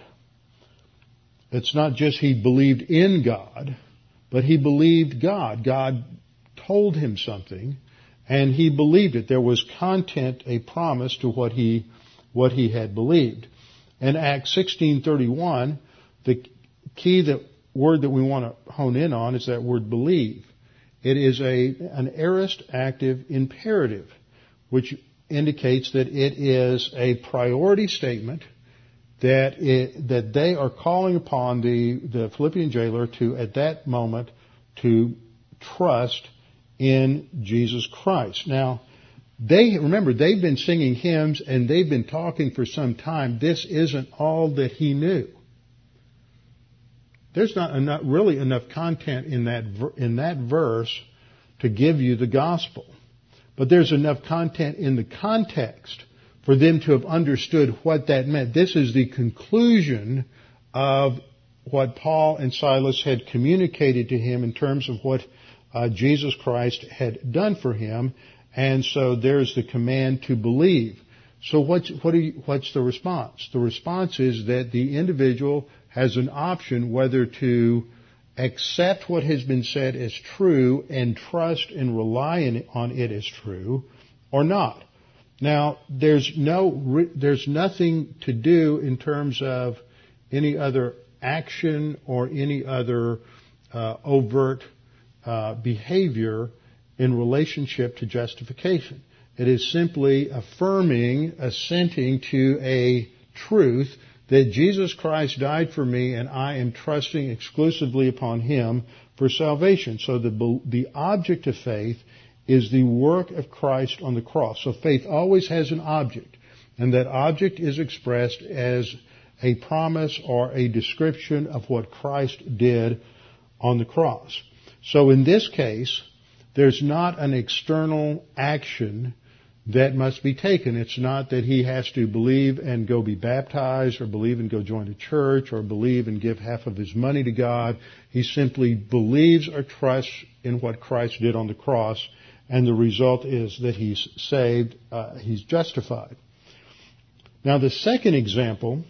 It's not just he believed in God, but he believed God. God told him something, and he believed it. There was content, a promise to what he had believed. In Acts 16:31, the key word that we want to hone in on is that word believe. It is an aorist active imperative, which indicates that it is a priority statement that they are calling upon the Philippian jailer to, at that moment, to trust in Jesus Christ. Now, remember, they've been singing hymns and they've been talking for some time. This isn't all that he knew. There's not really enough content in that verse to give you the gospel. But there's enough content in the context for them to have understood what that meant. This is the conclusion of what Paul and Silas had communicated to him in terms of what Jesus Christ had done for him. And so there's the command to believe. So what's the response? The response is that the individual has an option whether to accept what has been said as true and trust and rely on it as true or not. Now, there's nothing to do in terms of any other action or any other overt behavior in relationship to justification. It is simply assenting to a truth that Jesus Christ died for me and I am trusting exclusively upon Him for salvation. So the object of faith is the work of Christ on the cross. So faith always has an object, and that object is expressed as a promise or a description of what Christ did on the cross. So in this case, there's not an external action that must be taken. It's not that he has to believe and go be baptized or believe and go join a church or believe and give half of his money to God. He simply believes or trusts in what Christ did on the cross, and the result is that he's saved, he's justified. Now the second example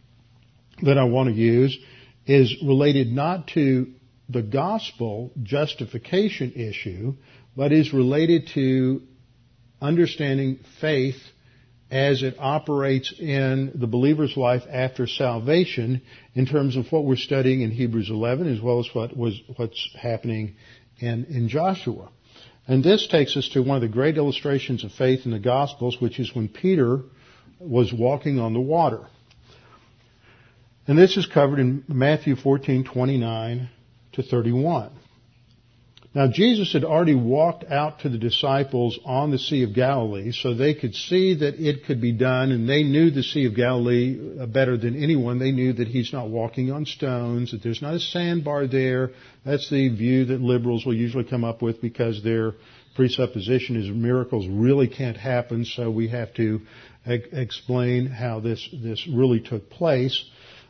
that I want to use is related not to the gospel justification issue, but is related to understanding faith as it operates in the believer's life after salvation in terms of what we're studying in Hebrews 11 as well as what's happening in Joshua. And this takes us to one of the great illustrations of faith in the Gospels, which is when Peter was walking on the water. And this is covered in Matthew 14:29 to 31. Now, Jesus had already walked out to the disciples on the Sea of Galilee, so they could see that it could be done, and they knew the Sea of Galilee better than anyone. They knew that he's not walking on stones, that there's not a sandbar there. That's the view that liberals will usually come up with because their presupposition is miracles really can't happen, so we have to explain how this really took place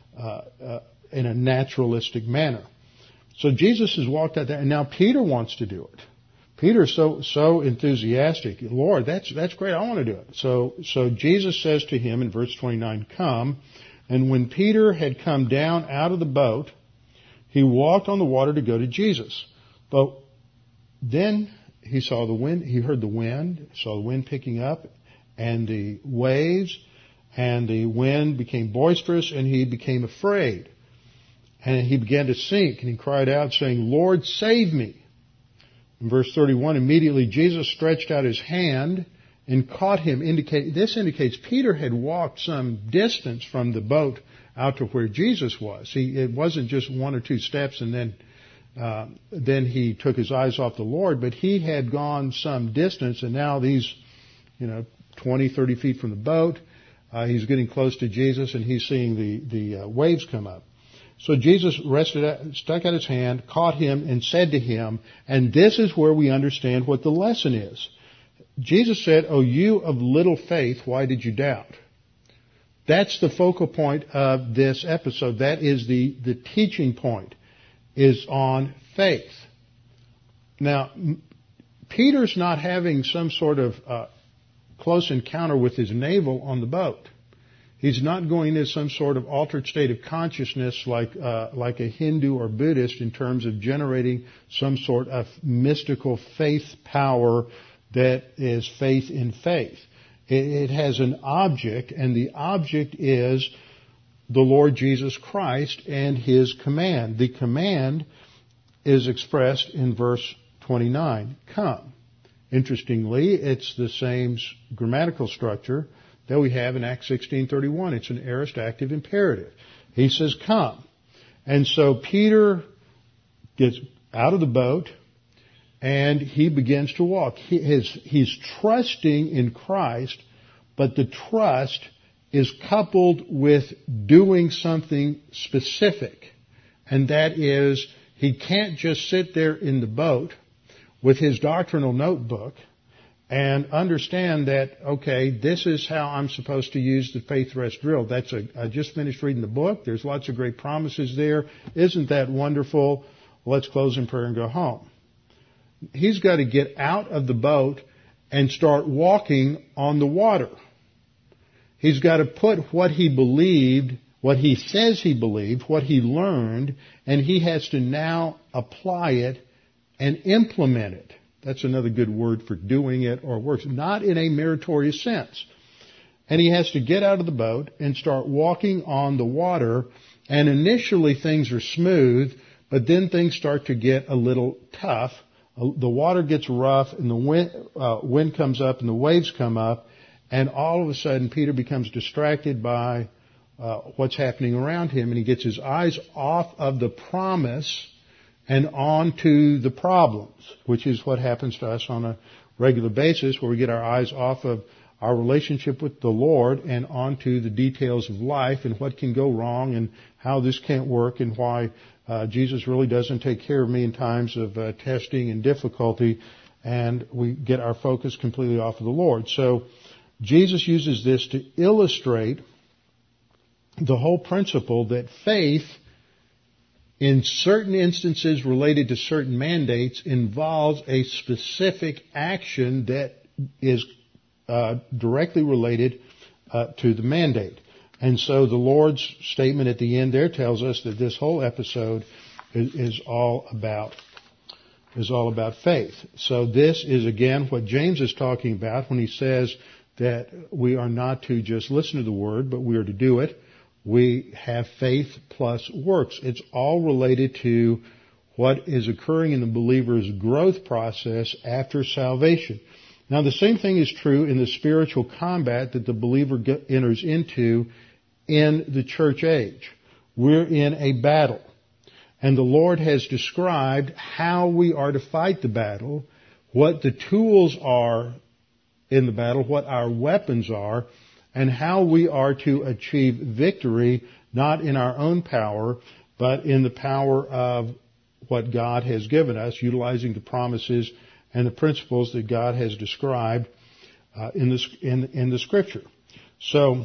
in a naturalistic manner. So Jesus has walked out there, and now Peter wants to do it. Peter's so enthusiastic. Lord, that's great. I want to do it. So Jesus says to him in verse 29, come. And when Peter had come down out of the boat, he walked on the water to go to Jesus. But then he saw the wind, he heard the wind, saw the wind picking up and the waves, and the wind became boisterous and he became afraid. And he began to sink and he cried out saying, Lord, save me. In verse 31, immediately Jesus stretched out his hand and caught him. This indicates Peter had walked some distance from the boat out to where Jesus was. It wasn't just 1 or 2 steps and then he took his eyes off the Lord, but he had gone some distance, and now these, 20, 30 feet from the boat, he's getting close to Jesus and he's seeing the waves come up. So Jesus stuck out his hand, caught him, and said to him, and this is where we understand what the lesson is. Jesus said, "O you of little faith, why did you doubt?" That's the focal point of this episode. That is the teaching point, is on faith. Now, Peter's not having some sort of close encounter with his navel on the boat. He's not going into some sort of altered state of consciousness like a Hindu or Buddhist in terms of generating some sort of mystical faith power that is faith in faith. It has an object, and the object is the Lord Jesus Christ and His command. The command is expressed in verse 29, come. Interestingly, it's the same grammatical structure that we have in Acts 16:31. It's an aorist active imperative. He says, come. And so Peter gets out of the boat and he begins to walk. He's trusting in Christ, but the trust is coupled with doing something specific. And that is, he can't just sit there in the boat with his doctrinal notebook and understand that, okay, this is how I'm supposed to use the faith rest drill. I just finished reading the book. There's lots of great promises there. Isn't that wonderful? Let's close in prayer and go home. He's got to get out of the boat and start walking on the water. He's got to put what he believed, what he says he believed, what he learned, and he has to now apply it and implement it. That's another good word for doing it or works, not in a meritorious sense. And he has to get out of the boat and start walking on the water, and initially things are smooth, but then things start to get a little tough. The water gets rough and the wind comes up and the waves come up, and all of a sudden Peter becomes distracted by what's happening around him, and he gets his eyes off of the promise and on to the problems, which is what happens to us on a regular basis, where we get our eyes off of our relationship with the Lord and onto the details of life and what can go wrong and how this can't work and why Jesus really doesn't take care of me in times of testing and difficulty, and we get our focus completely off of the Lord. So Jesus uses this to illustrate the whole principle that faith, in certain instances related to certain mandates, involves a specific action that is directly related to the mandate. And so the Lord's statement at the end there tells us that this whole episode is all about faith. So this is again what James is talking about when he says that we are not to just listen to the word, but we are to do it. We have faith plus works. It's all related to what is occurring in the believer's growth process after salvation. Now, the same thing is true in the spiritual combat that the believer enters into in the church age. We're in a battle, and the Lord has described how we are to fight the battle, what the tools are in the battle, what our weapons are, and how we are to achieve victory, not in our own power, but in the power of what God has given us, utilizing the promises and the principles that God has described in the Scripture. So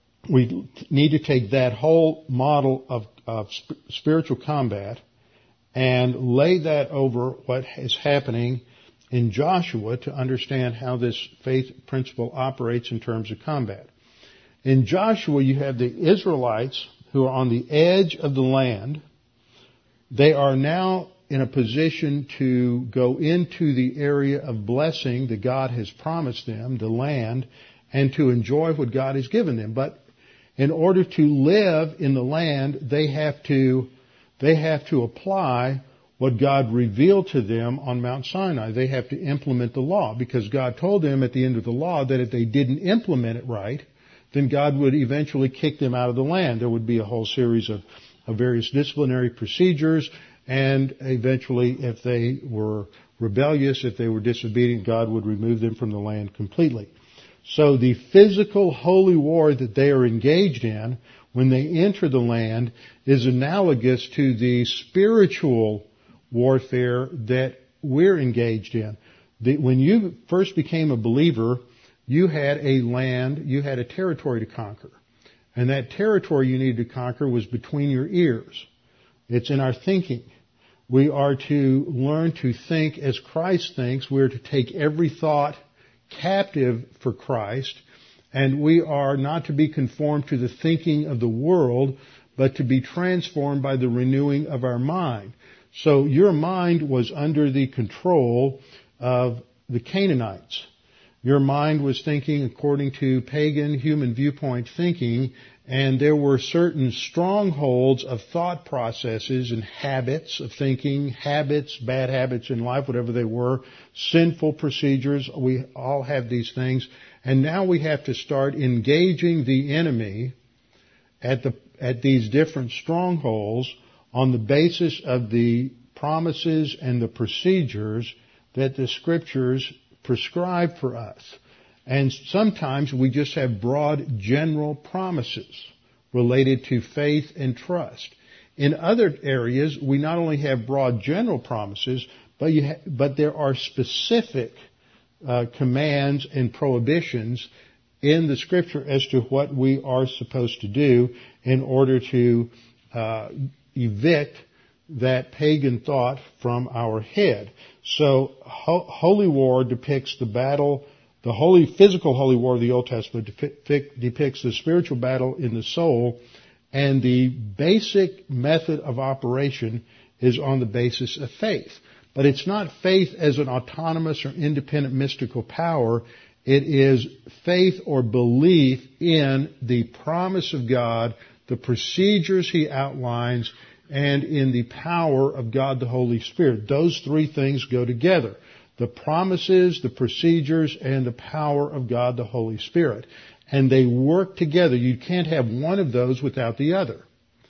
we need to take that whole model of spiritual combat and lay that over what is happening in Joshua to understand how this faith principle operates in terms of combat. In Joshua, you have the Israelites who are on the edge of the land. They are now in a position to go into the area of blessing that God has promised them, the land, and to enjoy what God has given them. But in order to live in the land, they have to apply what God revealed to them on Mount Sinai. They have to implement the law, because God told them at the end of the law that if they didn't implement it right, then God would eventually kick them out of the land. There would be a whole series of various disciplinary procedures, and eventually, if they were rebellious, if they were disobedient, God would remove them from the land completely. So the physical holy war that they are engaged in when they enter the land is analogous to the spiritual warfare that we're engaged in. When you first became a believer, you had a land, you had a territory to conquer. And that territory you needed to conquer was between your ears. It's in our thinking. We are to learn to think as Christ thinks. We're to take every thought captive for Christ. And we are not to be conformed to the thinking of the world, but to be transformed by the renewing of our mind. So your mind was under the control of the Canaanites. Your mind was thinking according to pagan human viewpoint thinking, and there were certain strongholds of thought processes and habits of thinking, habits, bad habits in life, whatever they were, sinful procedures. We all have these things. And now we have to start engaging the enemy at these different strongholds on the basis of the promises and the procedures that the Scriptures prescribe for us. And sometimes we just have broad general promises related to faith and trust. In other areas, we not only have broad general promises, but there are specific commands and prohibitions in the Scripture as to what we are supposed to do in order to evict that pagan thought from our head. So holy war depicts the battle. The physical holy war of the Old Testament depicts the spiritual battle in the soul, and the basic method of operation is on the basis of faith. But it's not faith as an autonomous or independent mystical power. It is faith or belief in the promise of God, the procedures He outlines, and in the power of God the Holy Spirit. Those three things go together. The promises, the procedures, and the power of God the Holy Spirit. And they work together. You can't have one of those without the other.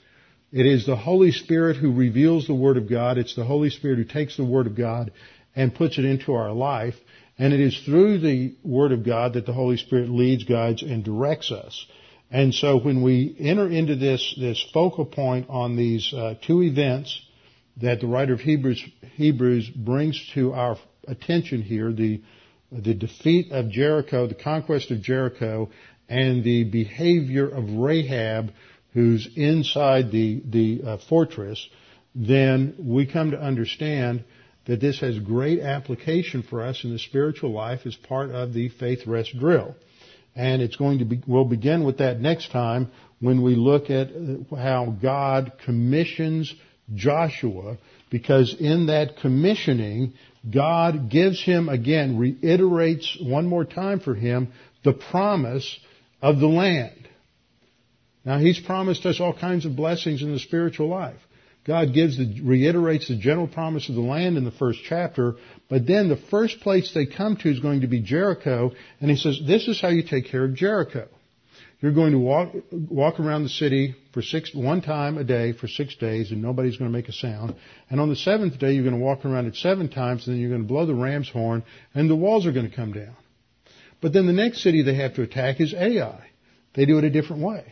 It is the Holy Spirit who reveals the Word of God. It's the Holy Spirit who takes the Word of God and puts it into our life. And it is through the Word of God that the Holy Spirit leads, guides, and directs us. And so when we enter into this focal point on these two events that the writer of Hebrews brings to our attention here, the defeat of Jericho, the conquest of Jericho, and the behavior of Rahab, who's inside the fortress, then we come to understand that this has great application for us in the spiritual life as part of the faith rest drill. And we'll begin with that next time when we look at how God commissions Joshua, because in that commissioning, God gives him again, reiterates one more time for him the promise of the land. Now, He's promised us all kinds of blessings in the spiritual life. God reiterates the general promise of the land in the first chapter, but then the first place they come to is going to be Jericho, and He says, this is how you take care of Jericho. You're going to walk around the city for one time a day for 6 days, and nobody's going to make a sound. And on the seventh day, you're going to walk around it 7 times, and then you're going to blow the ram's horn, and the walls are going to come down. But then the next city they have to attack is Ai. They do it a different way.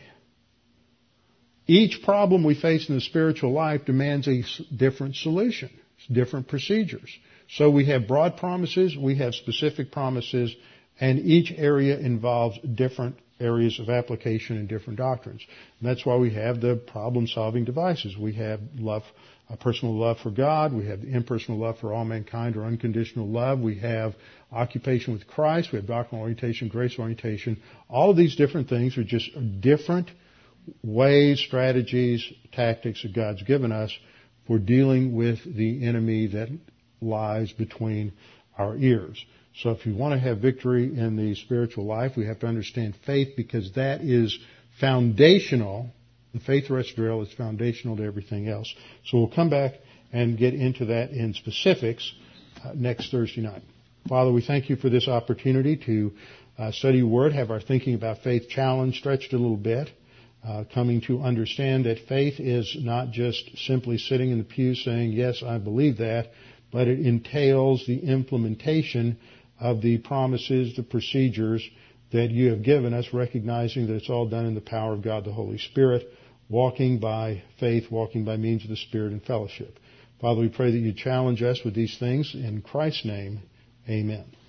Each problem we face in the spiritual life demands a different solution, different procedures. So we have broad promises, we have specific promises, and each area involves different areas of application in different doctrines. And that's why we have the problem-solving devices. We have love, a personal love for God. We have the impersonal love for all mankind, or unconditional love. We have occupation with Christ. We have doctrinal orientation, grace orientation. All of these different things are just different ways, strategies, tactics that God's given us for dealing with the enemy that lies between our ears. So if you want to have victory in the spiritual life, we have to understand faith, because that is foundational. The faith rest drill is foundational to everything else. So we'll come back and get into that in specifics next Thursday night. Father, we thank you for this opportunity to study your word, have our thinking about faith challenged, stretched a little bit, coming to understand that faith is not just simply sitting in the pew saying, yes, I believe that, but it entails the implementation of the promises, the procedures that you have given us, recognizing that it's all done in the power of God the Holy Spirit, walking by faith, walking by means of the Spirit and fellowship. Father, we pray that you challenge us with these things. In Christ's name, amen.